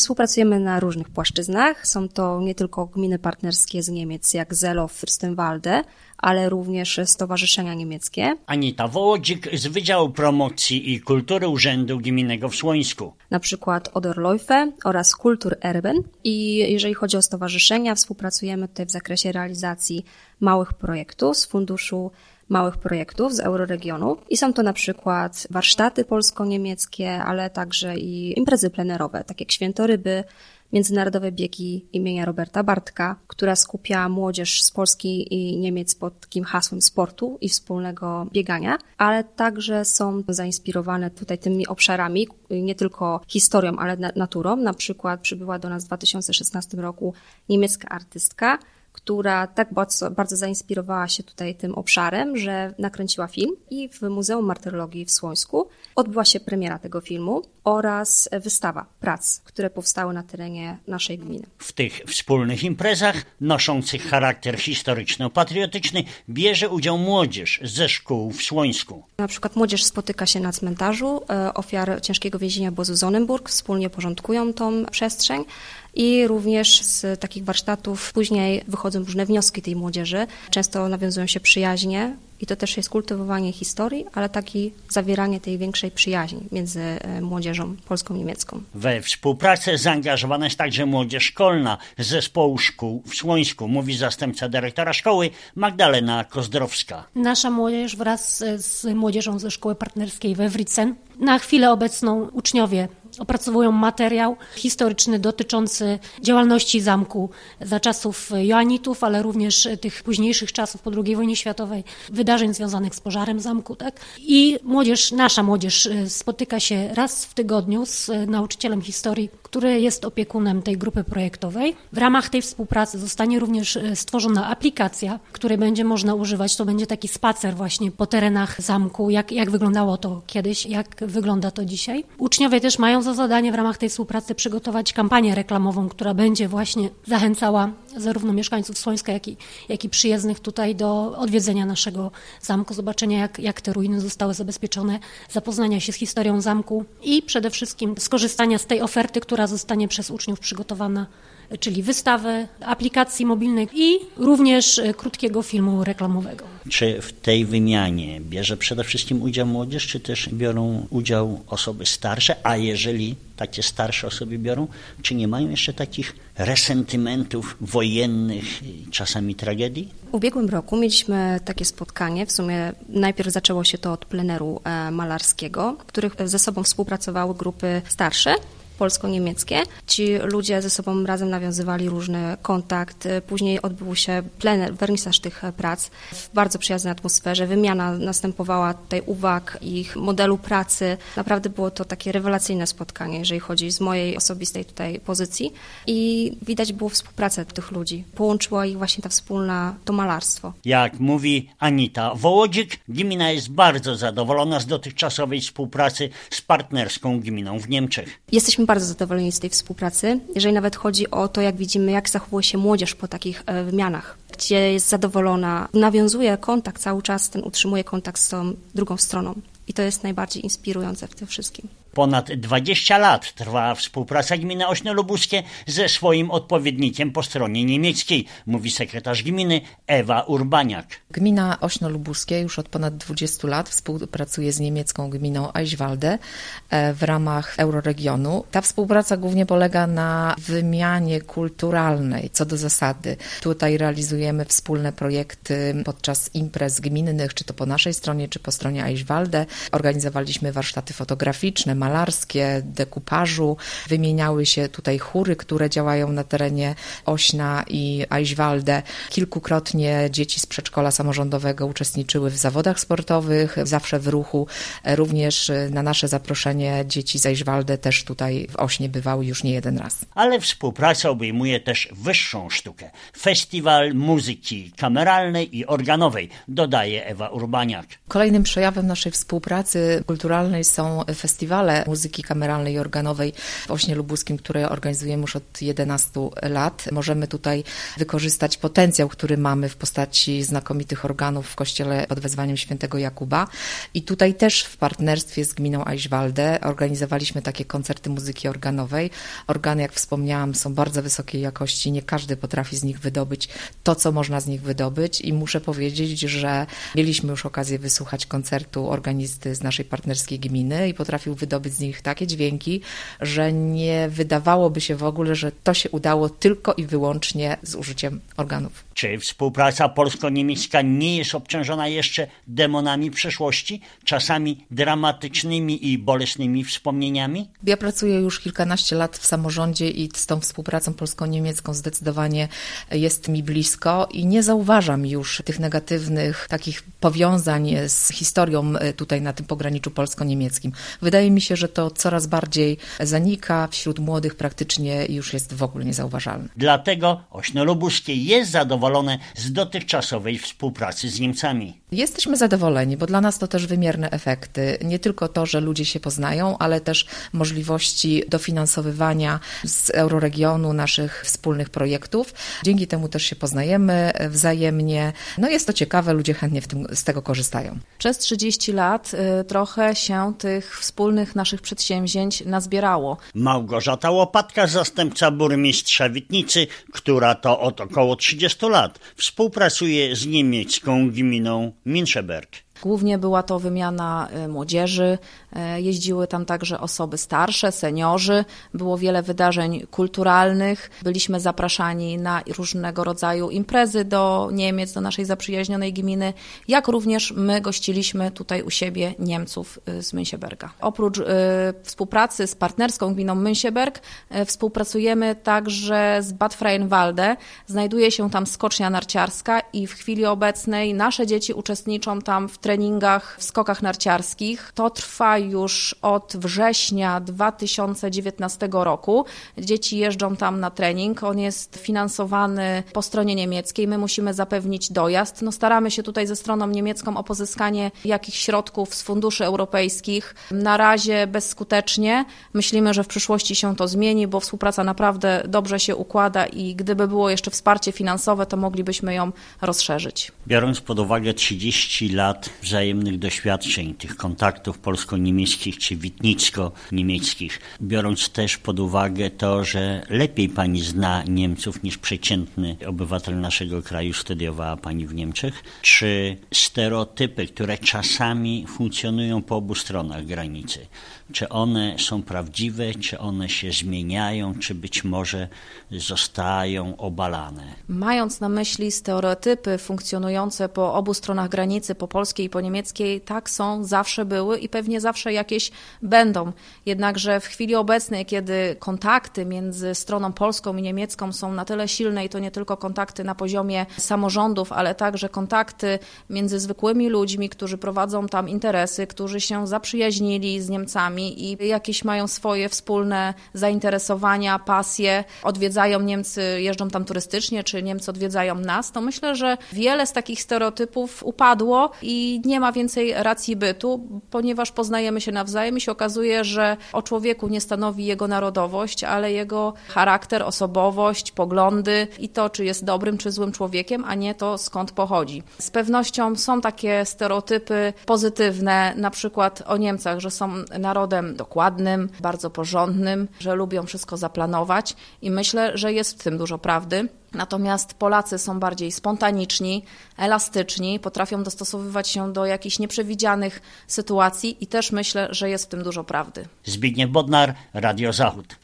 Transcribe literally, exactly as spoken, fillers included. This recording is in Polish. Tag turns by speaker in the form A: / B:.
A: Współpracujemy na różnych płaszczyznach. Są to nie tylko gminy partnerskie z Niemiec, jak Zelow, Fürstenwalde, ale również stowarzyszenia niemieckie.
B: Anita Wołodzik z Wydziału Promocji i Kultury Urzędu Gminnego w Słońsku.
A: Na przykład Oderläufe oraz Kulturerben. I jeżeli chodzi o stowarzyszenia, współpracujemy tutaj w zakresie realizacji małych projektów z funduszu małych projektów z Euroregionu i są to na przykład warsztaty polsko-niemieckie, ale także i imprezy plenerowe, tak jak Świętoryby, międzynarodowe biegi imienia Roberta Bartka, która skupia młodzież z Polski i Niemiec pod takim hasłem sportu i wspólnego biegania, ale także są zainspirowane tutaj tymi obszarami, nie tylko historią, ale naturą. Na przykład przybyła do nas w dwa tysiące szesnastym roku niemiecka artystka, która tak bardzo, bardzo zainspirowała się tutaj tym obszarem, że nakręciła film i w Muzeum Martyrologii w Słońsku odbyła się premiera tego filmu oraz wystawa prac, które powstały na terenie naszej gminy.
B: W tych wspólnych imprezach noszących charakter historyczno-patriotyczny bierze udział młodzież ze szkół w Słońsku.
A: Na przykład młodzież spotyka się na cmentarzu ofiar ciężkiego więzienia obozu Sonnenburg, wspólnie porządkują tą przestrzeń. I również z takich warsztatów później wychodzą różne wnioski tej młodzieży. Często nawiązują się przyjaźnie i to też jest kultywowanie historii, ale tak i zawieranie tej większej przyjaźni między młodzieżą polską-niemiecką.
B: We współpracę zaangażowana jest także młodzież szkolna z zespołu szkół w Słońsku, mówi zastępca dyrektora szkoły Magdalena Kozdrowska.
C: Nasza młodzież wraz z młodzieżą ze szkoły partnerskiej we Writzen. Na chwilę obecną uczniowie opracowują materiał historyczny dotyczący działalności zamku za czasów Joannitów, ale również tych późniejszych czasów po drugiej wojnie światowej, wydarzeń związanych z pożarem zamku. Tak? I młodzież, nasza młodzież spotyka się raz w tygodniu z nauczycielem historii, który jest opiekunem tej grupy projektowej. W ramach tej współpracy zostanie również stworzona aplikacja, której będzie można używać. To będzie taki spacer właśnie po terenach zamku, jak, jak wyglądało to kiedyś, jak wygląda to dzisiaj. Uczniowie też mają za zadanie w ramach tej współpracy przygotować kampanię reklamową, która będzie właśnie zachęcała zarówno mieszkańców Słońska, jak i, jak i przyjezdnych tutaj do odwiedzenia naszego zamku, zobaczenia jak, jak te ruiny zostały zabezpieczone, zapoznania się z historią zamku i przede wszystkim skorzystania z tej oferty, która zostanie przez uczniów przygotowana, czyli wystawy, aplikacji mobilnej i również krótkiego filmu reklamowego.
B: Czy w tej wymianie bierze przede wszystkim udział młodzież, czy też biorą udział osoby starsze, a jeżeli takie starsze osoby biorą, czy nie mają jeszcze takich resentymentów wojennych, czasami tragedii?
A: W ubiegłym roku mieliśmy takie spotkanie, w sumie najpierw zaczęło się to od pleneru malarskiego, w których ze sobą współpracowały grupy starsze, polsko-niemieckie. Ci ludzie ze sobą razem nawiązywali różny kontakt. Później odbył się plener, wernisaż tych prac w bardzo przyjaznej atmosferze. Wymiana następowała tutaj uwag, ich modelu pracy. Naprawdę było to takie rewelacyjne spotkanie, jeżeli chodzi z mojej osobistej tutaj pozycji. I widać było współpracę tych ludzi. Połączyła ich właśnie ta wspólna, to malarstwo.
B: Jak mówi Anita Wołodzik, gmina jest bardzo zadowolona z dotychczasowej współpracy z partnerską gminą w Niemczech.
A: Jesteśmy bardzo zadowoleni z tej współpracy, jeżeli nawet chodzi o to, jak widzimy, jak zachowuje się młodzież po takich e, wymianach, gdzie jest zadowolona, nawiązuje kontakt cały czas, ten utrzymuje kontakt z tą drugą stroną. I to jest najbardziej inspirujące w tym wszystkim.
B: Ponad dwadzieścia lat trwa współpraca gminy Ośno Lubuskie ze swoim odpowiednikiem po stronie niemieckiej, mówi sekretarz gminy Ewa Urbaniak.
D: Gmina Ośno Lubuskie już od ponad dwudziestu lat współpracuje z niemiecką gminą Eichwalde w ramach Euroregionu. Ta współpraca głównie polega na wymianie kulturalnej co do zasady. Tutaj realizujemy wspólne projekty podczas imprez gminnych, czy to po naszej stronie, czy po stronie Eichwalde. Organizowaliśmy warsztaty fotograficzne, malarskie, dekupażu. Wymieniały się tutaj chóry, które działają na terenie Ośna i Eichwalde. Kilkukrotnie dzieci z przedszkola samorządowego uczestniczyły w zawodach sportowych, zawsze w ruchu. Również na nasze zaproszenie dzieci z Eichwalde też tutaj w Ośnie bywały już nie jeden raz.
B: Ale współpraca obejmuje też wyższą sztukę. Festiwal muzyki kameralnej i organowej, dodaje Ewa Urbaniak.
D: Kolejnym przejawem naszej współpracy kulturalnej są festiwale Festiwale Muzyki Kameralnej i Organowej w Ośnie Lubuskim, które organizujemy już od jedenastu lat. Możemy tutaj wykorzystać potencjał, który mamy w postaci znakomitych organów w kościele pod wezwaniem świętego Jakuba. I tutaj też w partnerstwie z gminą Eichwalde organizowaliśmy takie koncerty muzyki organowej. Organy, jak wspomniałam, są bardzo wysokiej jakości. Nie każdy potrafi z nich wydobyć to, co można z nich wydobyć i muszę powiedzieć, że mieliśmy już okazję wysłuchać koncertu organisty z naszej partnerskiej gminy i potrafił wydobyć z nich takie dźwięki, że nie wydawałoby się w ogóle, że to się udało tylko i wyłącznie z użyciem organów.
B: Czy współpraca polsko-niemiecka nie jest obciążona jeszcze demonami przeszłości, czasami dramatycznymi i bolesnymi wspomnieniami?
D: Ja pracuję już kilkanaście lat w samorządzie i z tą współpracą polsko-niemiecką zdecydowanie jest mi blisko i nie zauważam już tych negatywnych takich powiązań z historią tutaj na tym pograniczu polsko-niemieckim. Wydaje mi się, że to coraz bardziej zanika, wśród młodych praktycznie już jest w ogóle niezauważalne.
B: Dlatego Ośno Lubuskie jest zadowolone z dotychczasowej współpracy z Niemcami.
D: Jesteśmy zadowoleni, bo dla nas to też wymierne efekty. Nie tylko to, że ludzie się poznają, ale też możliwości dofinansowywania z euroregionu naszych wspólnych projektów. Dzięki temu też się poznajemy wzajemnie. No jest to ciekawe, ludzie chętnie w tym, z tego korzystają.
E: Przez trzydzieści lat y, trochę się tych wspólnych naszych przedsięwzięć nazbierało.
B: Małgorzata Łopatka, zastępca burmistrza Witnicy, która to od około trzydziestu lat współpracuje z niemiecką gminą Müncheberg.
E: Głównie była to wymiana młodzieży, jeździły tam także osoby starsze, seniorzy, było wiele wydarzeń kulturalnych, byliśmy zapraszani na różnego rodzaju imprezy do Niemiec, do naszej zaprzyjaźnionej gminy, jak również my gościliśmy tutaj u siebie Niemców z Müncheberga. Oprócz y, współpracy z partnerską gminą Müncheberg y, współpracujemy także z Bad Freienwalde. Znajduje się tam skocznia narciarska i w chwili obecnej nasze dzieci uczestniczą tam w treningach, w skokach narciarskich. To trwa już od września dwa tysiące dziewiętnastego roku. Dzieci jeżdżą tam na trening. On jest finansowany po stronie niemieckiej. My musimy zapewnić dojazd. No, staramy się tutaj ze stroną niemiecką o pozyskanie jakichś środków z funduszy europejskich. Na razie bezskutecznie. Myślimy, że w przyszłości się to zmieni, bo współpraca naprawdę dobrze się układa i gdyby było jeszcze wsparcie finansowe, to moglibyśmy ją rozszerzyć.
B: Biorąc pod uwagę trzydzieści lat wzajemnych doświadczeń, tych kontaktów polsko-niemieckich czy witnicko-niemieckich, biorąc też pod uwagę to, że lepiej pani zna Niemców niż przeciętny obywatel naszego kraju, studiowała pani w Niemczech, czy stereotypy, które czasami funkcjonują po obu stronach granicy, czy one są prawdziwe, czy one się zmieniają, czy być może zostają obalane?
E: Mając na myśli stereotypy funkcjonujące po obu stronach granicy, po polskiej i po niemieckiej, tak są, zawsze były i pewnie zawsze jakieś będą. Jednakże w chwili obecnej, kiedy kontakty między stroną polską i niemiecką są na tyle silne i to nie tylko kontakty na poziomie samorządów, ale także kontakty między zwykłymi ludźmi, którzy prowadzą tam interesy, którzy się zaprzyjaźnili z Niemcami i jakieś mają swoje wspólne zainteresowania, pasje, odwiedzają Niemcy, jeżdżą tam turystycznie, czy Niemcy odwiedzają nas, to myślę, że wiele z takich stereotypów upadło i nie ma więcej racji bytu, ponieważ poznajemy się nawzajem i się okazuje, że o człowieku nie stanowi jego narodowość, ale jego charakter, osobowość, poglądy i to, czy jest dobrym, czy złym człowiekiem, a nie to, skąd pochodzi. Z pewnością są takie stereotypy pozytywne, na przykład o Niemcach, że są narodem dokładnym, bardzo porządnym, że lubią wszystko zaplanować i myślę, że jest w tym dużo prawdy. Natomiast Polacy są bardziej spontaniczni, elastyczni, potrafią dostosowywać się do jakichś nieprzewidzianych sytuacji i też myślę, że jest w tym dużo prawdy.
B: Zbigniew Bodnar, Radio Zachód.